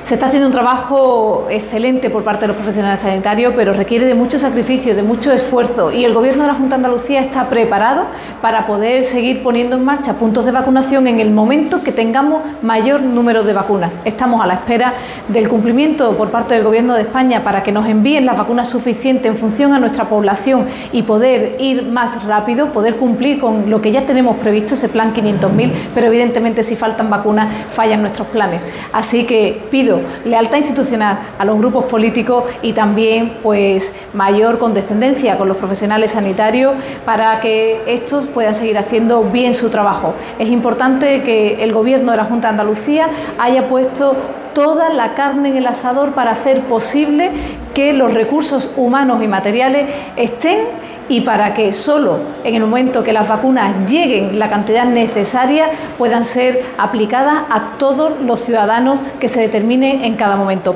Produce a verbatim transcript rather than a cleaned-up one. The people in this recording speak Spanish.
Se está haciendo un trabajo excelente por parte de los profesionales sanitarios, pero requiere de mucho sacrificio, de mucho esfuerzo, y el Gobierno de la Junta de Andalucía está preparado para poder seguir poniendo en marcha puntos de vacunación en el momento que tengamos mayor número de vacunas. Estamos a la espera del cumplimiento por parte del Gobierno de España para que nos envíen las vacunas suficientes en función a nuestra población y poder ir más rápido, poder cumplir con lo que ya tenemos previsto, ese plan quinientos mil, pero evidentemente si faltan vacunas fallan nuestros planes. Así que pido lealtad institucional a los grupos políticos y también pues mayor condescendencia con los profesionales sanitarios para que estos puedan seguir haciendo bien su trabajo. Es importante que el Gobierno de la Junta de Andalucía haya puesto toda la carne en el asador para hacer posible que los recursos humanos y materiales estén, y para que solo en el momento que las vacunas lleguen la cantidad necesaria puedan ser aplicadas a todos los ciudadanos que se determine en cada momento.